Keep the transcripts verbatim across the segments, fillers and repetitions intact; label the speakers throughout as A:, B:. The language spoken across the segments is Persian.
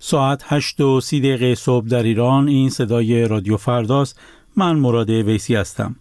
A: ساعت هشت و سی دقیقه صبح در ایران. این صدای رادیو فرداست. من مراد ویسی هستم.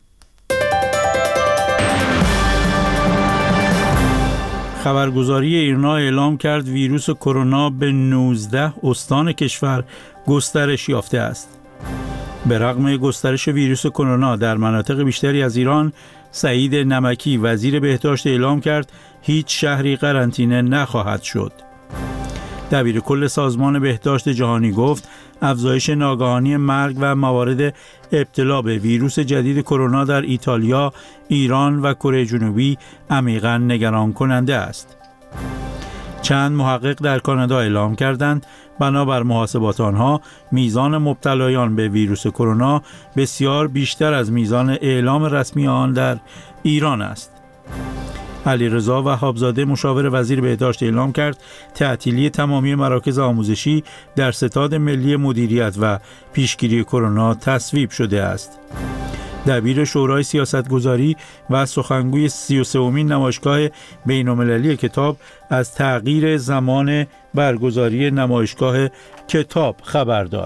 A: خبرگزاری ایرنا اعلام کرد ویروس کرونا به نوزده استان کشور گسترش یافته است. به رغم گسترش ویروس کرونا در مناطق بیشتری از ایران، سعید نمکی وزیر بهداشت اعلام کرد هیچ شهری قرنطینه نخواهد شد. دبیر کل سازمان بهداشت جهانی گفت افزایش ناگهانی مرگ و موارد ابتلا به ویروس جدید کرونا در ایتالیا، ایران و کره جنوبی عمیقاً نگران کننده است. چند محقق در کانادا اعلام کردند بنابر محاسبات آنها میزان مبتلایان به ویروس کرونا بسیار بیشتر از میزان اعلام رسمی آن در ایران است. علیرضا وهابزاده مشاور وزیر بهداشت اعلام کرد تعطیلی تمامی مراکز آموزشی در ستاد ملی مدیریت و پیشگیری کرونا تصویب شده است. دبیر شورای سیاستگذاری و سخنگوی سی و سومین نمایشگاه بین‌المللی کتاب از تغییر زمان برگزاری نمایشگاه کتاب خبر داد.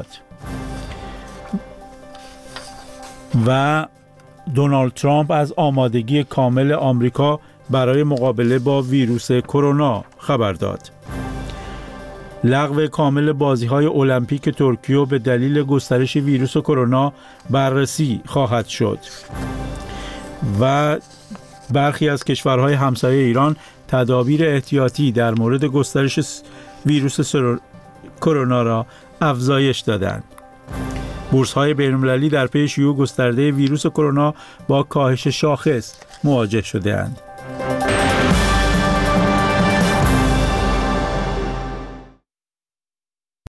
A: و دونالد ترامپ از آمادگی کامل آمریکا برای مقابله با ویروس کرونا خبر داد. لغو کامل بازی‌های المپیک توکیو به دلیل گسترش ویروس کرونا بررسی خواهد شد. و برخی از کشورهای همسایه ایران تدابیر احتیاطی در مورد گسترش ویروس کرونا را افزایش دادند. بورس‌های بین‌المللی در پی شیوع گسترده ویروس کرونا با کاهش شاخص مواجه شده‌اند.